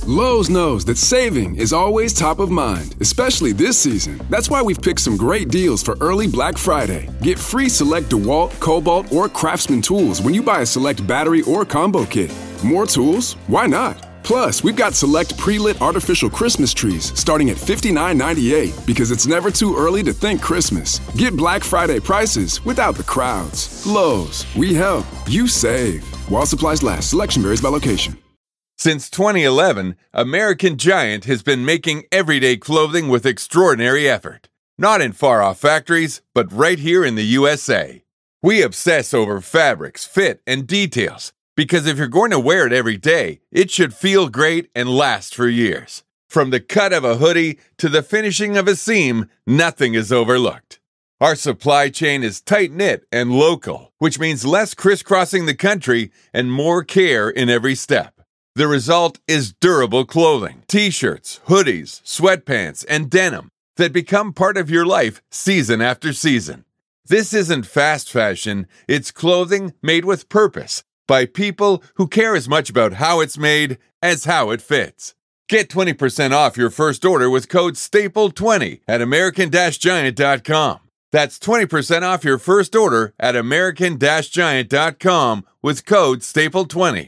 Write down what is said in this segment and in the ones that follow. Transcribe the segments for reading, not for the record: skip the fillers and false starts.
Lowe's knows that saving is always top of mind, especially this season. That's why we've picked some great deals for early Black Friday. Get free select DeWalt, Cobalt, or Craftsman tools when you buy a select battery or combo kit. More tools? Why not? Plus, we've got select pre-lit artificial Christmas trees starting at $59.98 because it's never too early to think Christmas. Get Black Friday prices without the crowds. Lowe's, we help, you save. While supplies last, selection varies by location. Since 2011, American Giant has been making everyday clothing with extraordinary effort. Not in far-off factories, but right here in the USA. We obsess over fabrics, fit, and details, because if you're going to wear it every day, it should feel great and last for years. From the cut of a hoodie to the finishing of a seam, nothing is overlooked. Our supply chain is tight-knit and local, which means less crisscrossing the country and more care in every step. The result is durable clothing, t-shirts, hoodies, sweatpants, and denim that become part of your life season after season. This isn't fast fashion, it's clothing made with purpose by people who care as much about how it's made as how it fits. Get 20% off your first order with code STAPLE20 at American-Giant.com. That's 20% off your first order at American-Giant.com with code STAPLE20.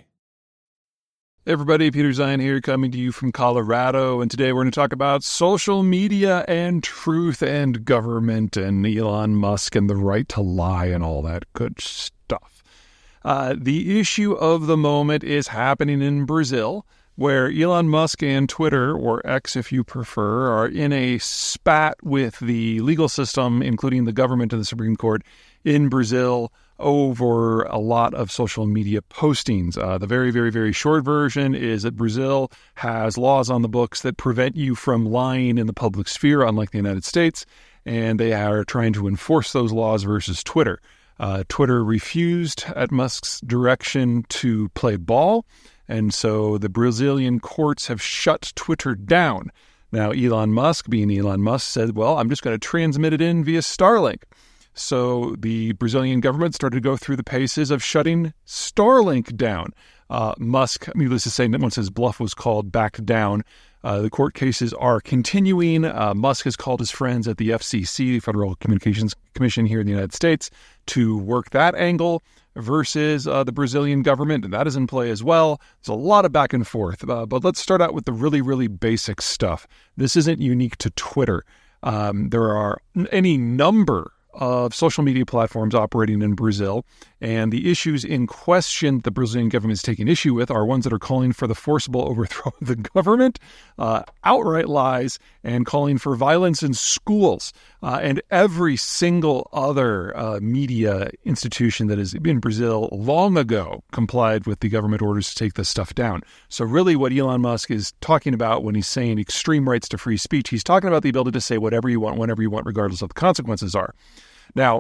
Hey everybody, Peter Zion here, coming to you from Colorado, and today we're going to talk about social media and truth and government and Elon Musk and the right to lie and all that good stuff. The issue of the moment is happening in Brazil, where Elon Musk and Twitter, or X if you prefer, are in a spat with the legal system, including the government and the Supreme Court in Brazil, over a lot of social media postings. The very, very, very short version is that Brazil has laws on the books that prevent you from lying in the public sphere, unlike the United States, and they are trying to enforce those laws versus Twitter. Twitter refused, at Musk's direction, to play ball, and so the Brazilian courts have shut Twitter down. Now, Elon Musk, being Elon Musk, said, well, I'm just going to transmit it in via Starlink. So the Brazilian government started to go through the paces of shutting Starlink down. Musk, needless to say, once his bluff was called, back down. The court cases are continuing. Musk has called his friends at the FCC, Federal Communications Commission here in the United States, to work that angle versus the Brazilian government, and that is in play as well. There's a lot of back and forth, but let's start out with the really, really basic stuff. This isn't unique to Twitter. There are any number of social media platforms operating in Brazil, and the issues in question the Brazilian government is taking issue with are ones that are calling for the forcible overthrow of the government, outright lies, and calling for violence in schools, and every single other media institution that is in Brazil long ago complied with the government orders to take this stuff down. So really what Elon Musk is talking about when he's saying extreme rights to free speech, he's talking about the ability to say whatever you want, whenever you want, regardless of the consequences are. Now,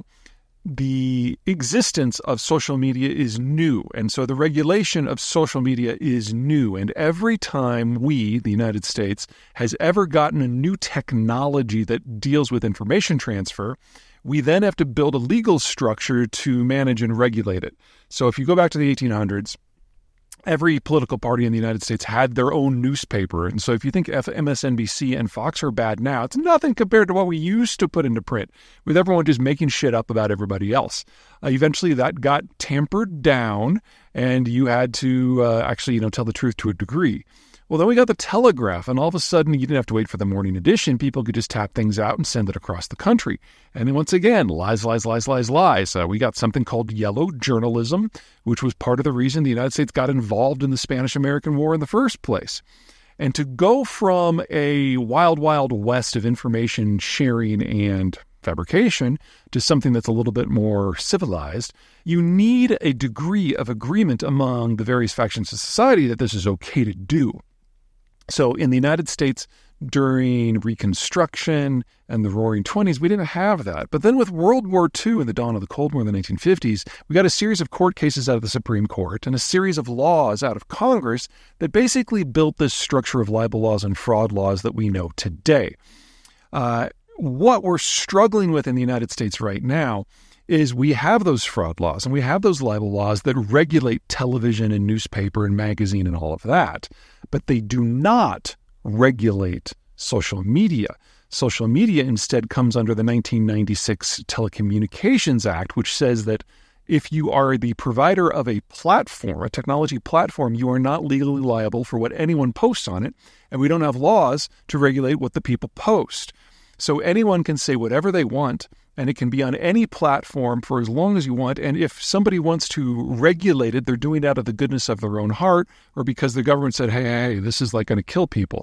the existence of social media is new, and so the regulation of social media is new. And every time we, the United States, has ever gotten a new technology that deals with information transfer, we then have to build a legal structure to manage and regulate it. So if you go back to the 1800s, every political party in the United States had their own newspaper. And so if you think MSNBC and Fox are bad now, it's nothing compared to what we used to put into print, with everyone just making shit up about everybody else. Eventually that got tampered down, and you had to actually, tell the truth to a degree. Well, then we got the telegraph, and all of a sudden you didn't have to wait for the morning edition. People could just tap things out and send it across the country. And then once again, lies, lies, lies, lies, lies. We got something called yellow journalism, which was part of the reason the United States got involved in the Spanish-American War in the first place. And to go from a wild, wild west of information sharing and fabrication to something that's a little bit more civilized, you need a degree of agreement among the various factions of society that this is okay to do. So in the United States, during Reconstruction and the Roaring '20s, we didn't have that. But then with World War II and the dawn of the Cold War in the 1950s, we got a series of court cases out of the Supreme Court and a series of laws out of Congress that basically built this structure of libel laws and fraud laws that we know today. What we're struggling with in the United States right now is we have those fraud laws and we have those libel laws that regulate television and newspaper and magazine and all of that, but they do not regulate social media. Social media instead comes under the 1996 Telecommunications Act, which says that if you are the provider of a platform, a technology platform, you are not legally liable for what anyone posts on it, and we don't have laws to regulate what the people post. So anyone can say whatever they want, and it can be on any platform for as long as you want, and if somebody wants to regulate it, they're doing it out of the goodness of their own heart, or because the government said, hey, this is like going to kill people.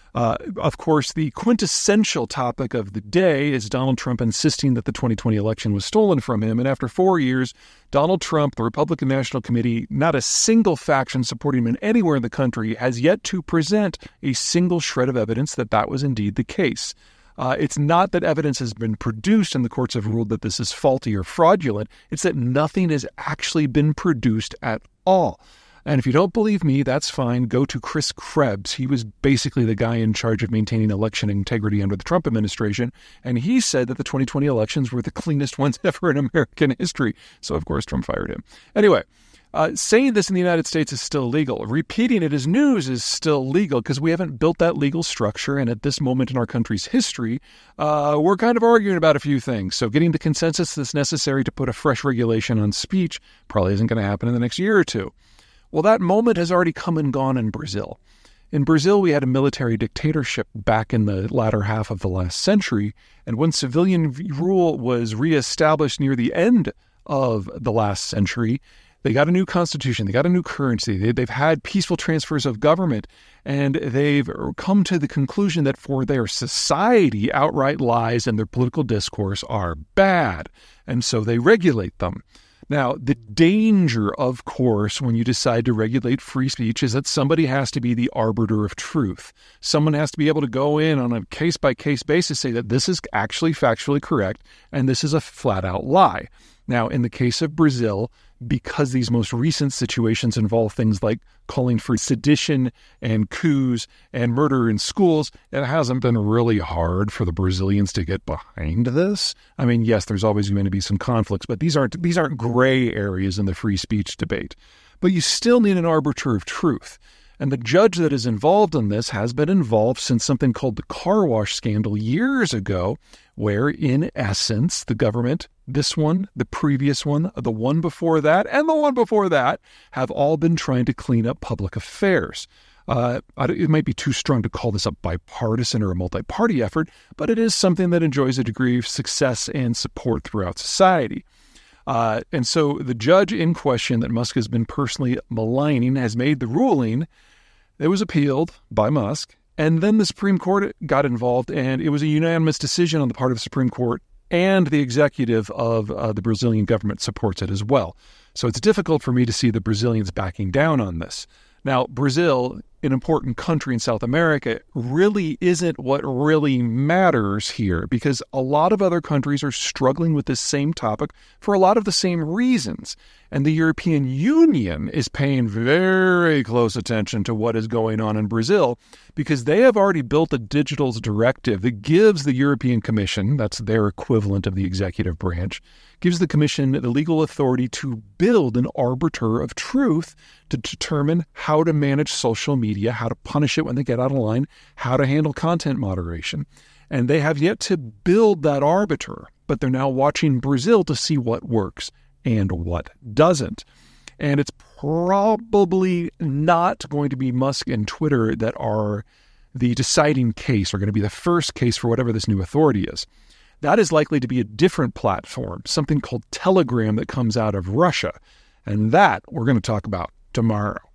Of course, the quintessential topic of the day is Donald Trump insisting that the 2020 election was stolen from him. And after 4 years, Donald Trump, the Republican National Committee, not a single faction supporting him anywhere in the country, has yet to present a single shred of evidence that that was indeed the case. It's not that evidence has been produced and the courts have ruled that this is faulty or fraudulent. It's that nothing has actually been produced at all. And if you don't believe me, that's fine. Go to Chris Krebs. He was basically the guy in charge of maintaining election integrity under the Trump administration. And he said that the 2020 elections were the cleanest ones ever in American history. So, of course, Trump fired him. Anyway, saying this in the United States is still legal. Repeating it as news is still legal because we haven't built that legal structure. And at this moment in our country's history, we're kind of arguing about a few things. So getting the consensus that's necessary to put a fresh regulation on speech probably isn't going to happen in the next year or two. Well, that moment has already come and gone in Brazil. In Brazil, we had a military dictatorship back in the latter half of the last century, and when civilian rule was reestablished near the end of the last century, they got a new constitution, they got a new currency, they've had peaceful transfers of government, and they've come to the conclusion that for their society, outright lies and their political discourse are bad, and so they regulate them. Now, the danger, of course, when you decide to regulate free speech is that somebody has to be the arbiter of truth. Someone has to be able to go in on a case-by-case basis, say that this is actually factually correct, and this is a flat-out lie. Now, in the case of Brazil, because these most recent situations involve things like calling for sedition and coups and murder in schools, it hasn't been really hard for the Brazilians to get behind this. I mean, yes, there's always going to be some conflicts, but these aren't gray areas in the free speech debate. But you still need an arbiter of truth. And the judge that is involved in this has been involved since something called the car wash scandal years ago, where, in essence, the government, this one, the previous one, the one before that, and the one before that, have all been trying to clean up public affairs. It might be too strong to call this a bipartisan or a multi-party effort, but it is something that enjoys a degree of success and support throughout society. And so the judge in question that Musk has been personally maligning has made the ruling. It was appealed by Musk, and then the Supreme Court got involved, and it was a unanimous decision on the part of the Supreme Court, and the executive of the Brazilian government supports it as well. So it's difficult for me to see the Brazilians backing down on this. Now, Brazil, an important country in South America, really isn't what really matters here, because a lot of other countries are struggling with this same topic for a lot of the same reasons. And the European Union is paying very close attention to what is going on in Brazil, because they have already built a digitals directive that gives the European Commission, that's their equivalent of the executive branch, gives the Commission the legal authority to build an arbiter of truth to determine how to manage social media, how to punish it when they get out of line, how to handle content moderation. And they have yet to build that arbiter, but they're now watching Brazil to see what works and what doesn't. And it's probably not going to be Musk and Twitter that are the deciding case, or going to be the first case for whatever this new authority is. That is likely to be a different platform, something called Telegram that comes out of Russia. And that we're going to talk about tomorrow.